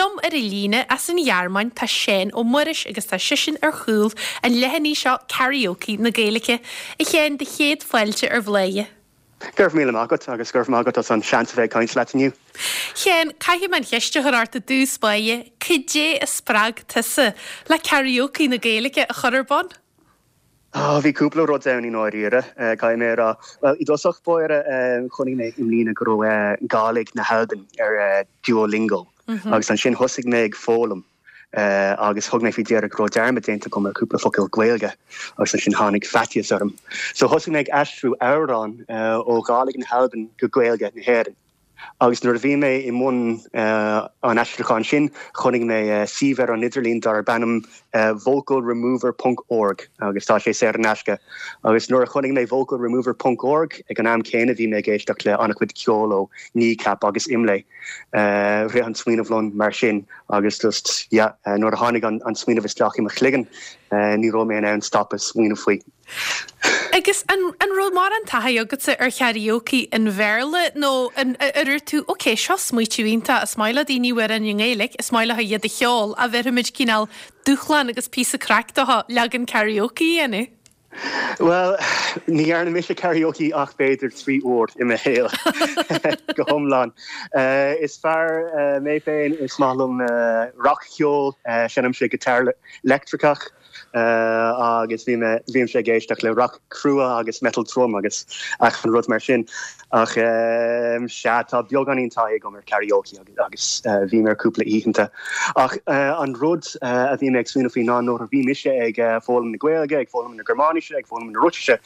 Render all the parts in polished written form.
Lom ar I líne as an jaarmain tá sin ó muris agus tá sisin ar chúl an lehanní seo karaoke na Gaeilge I chéan de chéad foiilte ar bléie. Gurf míle mágat agus gurf mágat as an seansbheith caint letiniu. Chéan caihi man cheiste chuirta dús baie, cudé a sprag tusa le karaoke na Gaeilge a churban? Bhí cúpla rud ann in áíire cai mé well I dosach buire chunig mé im lína go gálig na Houdan ar Duolingo agus an sin hosig mé ag fólam agus thug mé fi déar gro dearma dénta go cúpla focail Gaeilge agus an sin tháinig fetias orm. So hosig mé ag astrú árán ó gálig na Houdan go Gaeilge na Héireann. Agus nuair bhí mé I mún an astraán sin chunig mé síver an Idirlín dar bannam vocalremover.org agus tá sé sé an asca. Agus nuair chunig mé vocalremover.org ag an am céine bhí mé géisteach le annachcuid ceoló kneecap agus imlé ré an smuoinehlan mar sin agus just nuair a tháinig an smuoineh isteach I chligan ní ró mé an stop a smuoineh faoi. Agus an ro mar an taithe agus ar karaoke in bhéle nó ar tú oké seo smuitiúínta a smaile daoine war an Gaeilge is smaile ha iad a cheol a bheitimiid cíál dúchlan agus pí a cracktá legan karaoke anu. Well, ní arna mis a karaoke ach beidir 3 uair I me héal go homlan. Is fear mé féin is smálum rock cheol sinnam sé gitar electricach agus bhím sé géisteach le rock crua agus metal drum agus ach an rud mar sin ach se tá beag an iontáigh go mar karaoke agus bhí mar cúpla íchanta ach an rud a bhí ag súna faoin ná nóair bhí mise ag fólam na Gaeilge ag fólam na Germánische ag fólam na Russische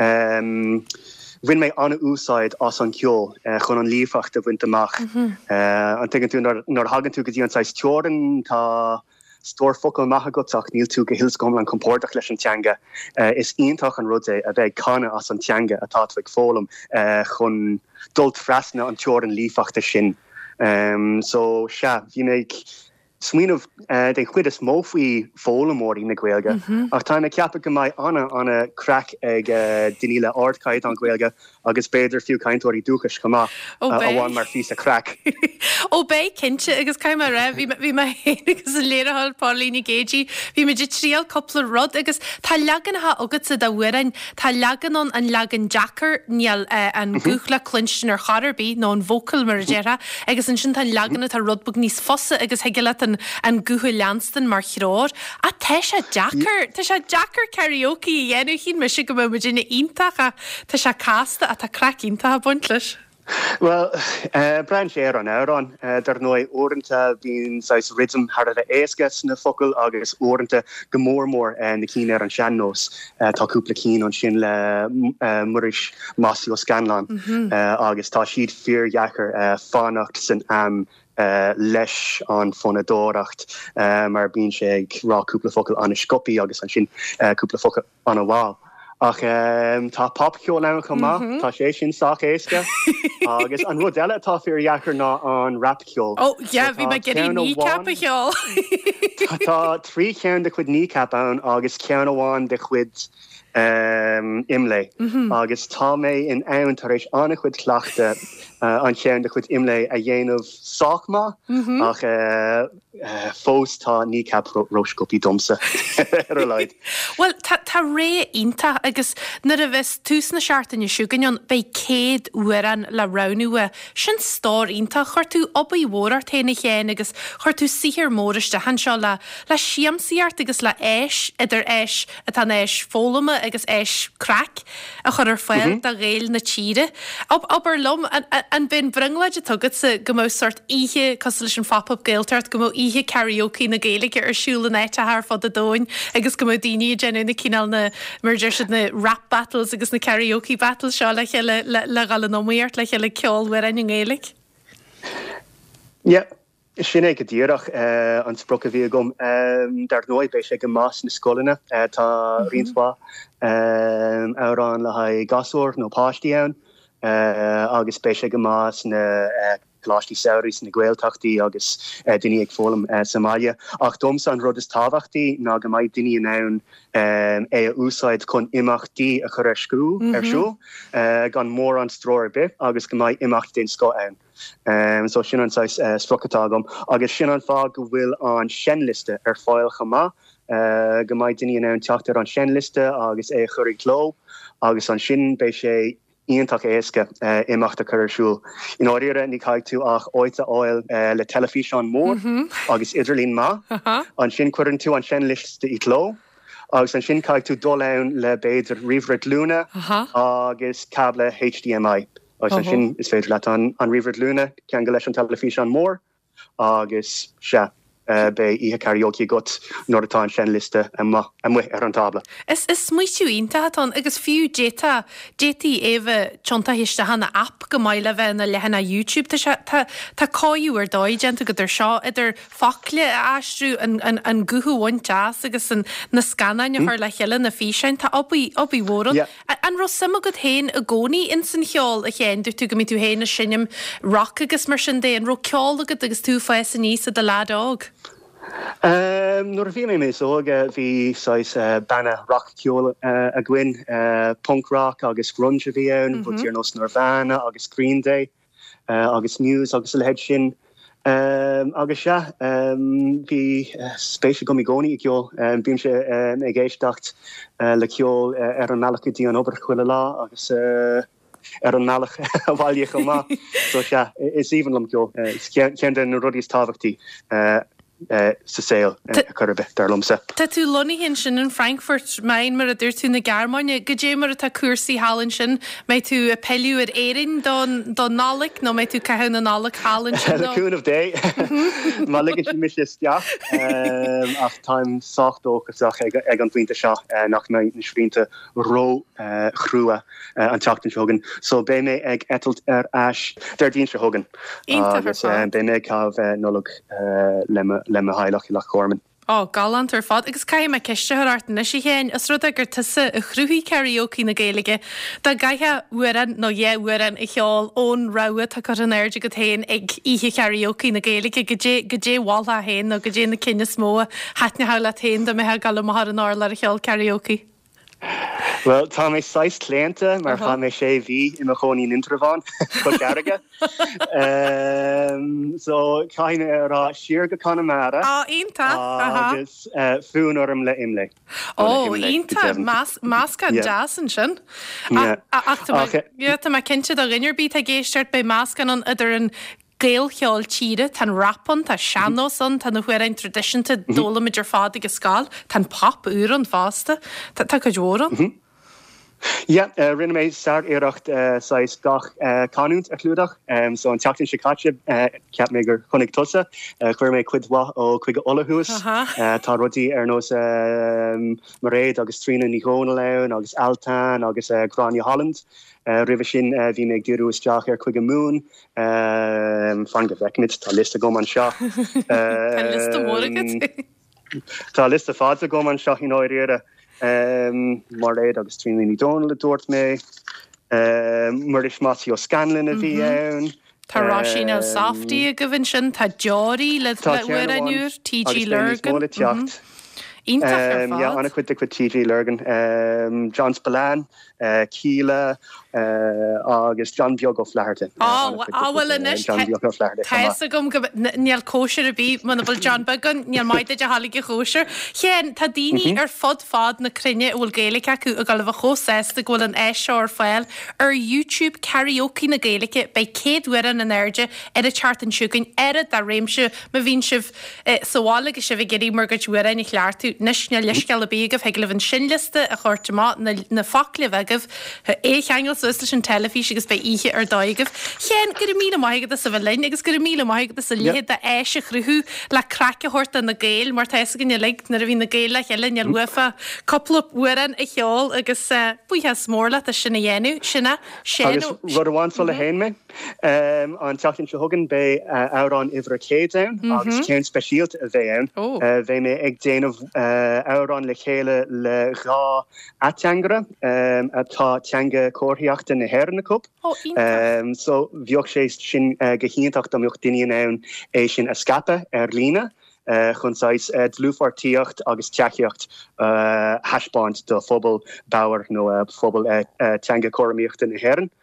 Vin mé an úsáid as an ceol chun an lífacht a bhaint amach an tegin tú nar hagan tú go dtí an sais teoran tá Stór focail maithe gotach níl tú go hilscom an compórtach leis an teanga is ionintach an rud a bheith canna as an teanga atá ag fólam chun dult freasna an teor an lífachta sin. So se bhí mé smuoineh den chuid is mó faoi fólamóí na Gaeilge ach tá na ceappa go mbeidh anna crack ag duine le ardcaid an Gaeilge agus beidir fiú caintóirí dúchas chumá bháin mar fís a crack. Ó bé cinnte agus caiim mar raibh bhí mai agus an léarthil Paulíní Géidí bhí me tríal coppla rud agus tá leganatha agad sa bhhuiin tá leganon an legan Jackar níl an gúchla clinstin ar charbí nó an vocal mar déra agus an sin tá leganna tá rudbug níos fosa agus heile an gútha leanstan mar chróir a tá sé Jackar karaoke dhéanú chin me si go bh dina iontacha tá sé casta a tá crackínta a buintlis. Well, Brian sé an árán dar nói orintanta bín sais rhythm har a éasgas na focail agus orintanta gomórmór na cíine ar an seannós tá cúpla cín an sin le muris Masio Scanlan agus tá siad fearheachar fánacht san am leis an fonadóracht mar bín sé ag rá cúpla focail an scopi agus an sin cúpla focail an a bháil. Ach tá pop ceol an chumá tá sé sin sách éasca agus an rud eile tá fearheachar ná an rap ceol. Ó bhí me geirí kneecap a cheol. Tá 3 ceann de chuid kneecap ann agus ceann amháin de chuid imlé agus tá mé in ann tar éis anna chuid chleachta an ceann de chuid imlé a dhéanamh sáchma ach fós tá kneecap roiscopi domsa ar a leid. Well, tá ré ionta agus na a bheits tús na seaartain siúgan bei céad uaran le ranúa sin stór ionta chuir tú obaí mhórar téna chéin agus chuir tú sihir móriste han seo le siamsaíart agus le éis idir éis a tá éis fólama agus éis crack a chur ar foiil a réil na tíre. Obair lom an bin brenglaide tugad sa gomó sort ihe cos leis an fapap Gaeltart gomó ihe karaoke na Gaeilge ar siúla neit a haar fod a dóin agus gomó daoine genú na cíál na merger na rap battles agus na karaoke battles seo le gal an nóíart le le ceol war an Gaeilge. Ja. Sin go ddíireach an spprocha bhí gom dar nóid bééis sé go más na scolanna tá rionsá árán le ha gasúir nó páistí ann agus bééis sé go más na glátí saoirí na Gaeltachtaí agus duine ag fólam Somália ach domsa an rud is tábhachtaí ná go mbeidh duine ann é a úsáid chun imachtaí a chur ar scrú arsú gan mór an stróir bit agus go mbeidh imacht den sco ann. so sin an strucatagam agus sin an fá go bhfuil an shenliste fáil chamá go maid daine an teachtar an shenliste agus é chuirigh gló agus an sin bei sé íontach éasca imachta chuirsúil. In áíire ní caiid tú ach áite áil le telefíseán mór agus idirlín má an sin cuirann tú an shenliste í gló. Agus an sin caiid tú dul ann le beidir rihrid lúna agus cable HDMI. Agus an sin is féidir leat an rihrid lúna cean go leis an telefíseán mór agus se bei ihe karaoke got nóir atá an shenliste mu an tabla. Is smuitiú ínta hatán agus fiú détí éh tionta hiiste hanna app go maiile bheith na lehanna YouTube tá cáú ar dóidgenta go seo idir facle astrú an guthúhain jazz agus na scannain ar le cheile na físein tá obbí mhóran. An ro sama go héin a gcónaí in san cheol a chéanú tú go mí tú héna sinnim rock agus mar sin dé an ro ceol agad agus tú fá san níos a de ládág. Nuair a bhí mé óga bhí banna rock ceol a gcuin punk rock agus grunge a bhí ann, bud ar nos Nirvana agus Green Day agus Muse agus le head sin agus se bhí spéisi go gcónaí ceol bhím se ag géisteacht le ceol ar an meachchadí an obair chuile lá agus ar an meach a bhaile go má. So se is even lom ceol cean den rudí táhachttaí sa saoil churbe darlumsa. Tá tú lonaí hin sin in Frankfurt main mar a dúir tú na Gearmáine go dé mar atá cuasaí hálann sin mé tú a peú ar éirin don nálaigh nó mé tú caihann na nálaigh hálann sin. Cún of day. Má ligann sin mis isteach ach táim sáchtdóchasach ag an bhainte seo nach mé na srínta ró chrúa an teachtain seogan. So bé mé ag etalt ar as dardín se hogan. Agus bé mé cáh nólaigh le hailech le chorman. Galant ar fad, agus caiim me ceiste artain na si chéin as rud agur tusa a chhrúthaí karaoke na Gaeilge. Tá gaithe uan nó uan i cheol ón rua tá chu an airde go tain ag ihe karaoke na Gaeilge go dé bháiltha héin nó go dé na cinenne smó hetne hála tain do methe gal mar an áir le a cheol karaoke. Well, tá mé 6 cliente, mar cha mé sé bhí i choí interván chu deige. So caiine rá siar go Connemara agus fún orm le imle. Ínta más gan jazz an sin? Tá mai cinnte a rinnearbí a géisteart bei más gan an idir an Gaelcheol tíre, tan rappan, tá seanósan, tan na chuir ein traditionta dóla meidir fád agus scáil, tan pop úr an fásta, tá go djóran? Rinne mé start éirecht gach canúnt a clúdach, so an teachtain sicáte ceap mé gur chunig tusa, chuir mé cuidhá ó chuige olahús, tá rudí ar nós mar réad agus trína ní Ghóna len, agus Altan, agus Grania Holland. River sin bhí mé gurú isteach ar chuige mún, fan go bheicnid, tá lista gom an seo. Tá lista fád a gom an seo in áiríire. Mar réad agus trína ní Donald a dúirt mé, mar is Matthew Scanlon a bhí ann. Tá Roisin El Safdie a go bhain sin, tá Jory le bhuiir anúr, TG Lurgan. Anna chuide chu TG Lurgan, John Spillane, Keela, agus John Biogo Flaherty. Bhfuil inis Thais a gom níl cóisiir a bí man bhfuil John Began níl maidide de hálaigh cóisiir. Chéan tá daoine ar fád na crinne bhfuil Gaeilge acu a gal bh chósésta bhfuil an éisio ar fáil ar YouTube karaoke na Gaeilge bei céadhuian an airde ar a chartan siúgan ar a réimse ma bhín sibh sahála go sibh geirí mar go dúire nig leartú nisne leisceil a bíagah heag le bhann sinliste a chuirtamá na facla bhegah écheangel so is an telefís agus bei ihe ar daigah. Chéan gur míle maigad a sa bhlein agus gur míle maigad a sa léad a éise chruthú le crace horta na Gael mar teise gan le na a bhí na Gael le cheile neal lufa coppla uan i cheol agus buíthe smórla a sinna dhéanú sinna agus rud amháin le héin me an teachtain se thugan bei árán ihre céad agus céan speisialt a bheith ann. Bheith mé ag déanamh árán le chéile le rá ateangara atá teanga cóthaíochta na Héireanna Cup. So bheoh sé sin gohíontacht am miocht daine ann é sin a scape ar lína. Chunsáis dlúfartíocht agus teachiocht haspáint do phobal bauer nó phobal teanga choramíochta na Héireann.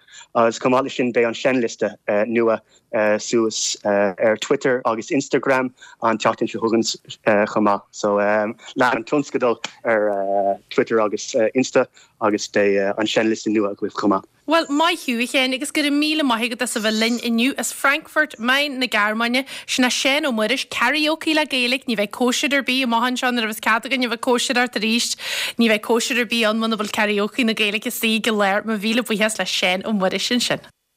as cumála sin bé an seanliste nua suas Twitter agus Instagram an teachtain se thugans chomá. So lá an tunscadal Twitter agus Insta agus dé an seanliste nua go bhfuil chomá. Well, mai hiú chéan agus gur 1,000 maithigad a sa bheith linn inniu as Frankfurt main na Gearmáine sinna sin ó muiris karaoke le Gaelic ní bheith cóisidir bí maihan seán ar bheith cadagan ní bheith cóisidir tar ríist ní bheith cóisidir bí an muna bhfuil karaoke na Gaelic is sí go léir ma bhíle buhes le sin ó muiris sin.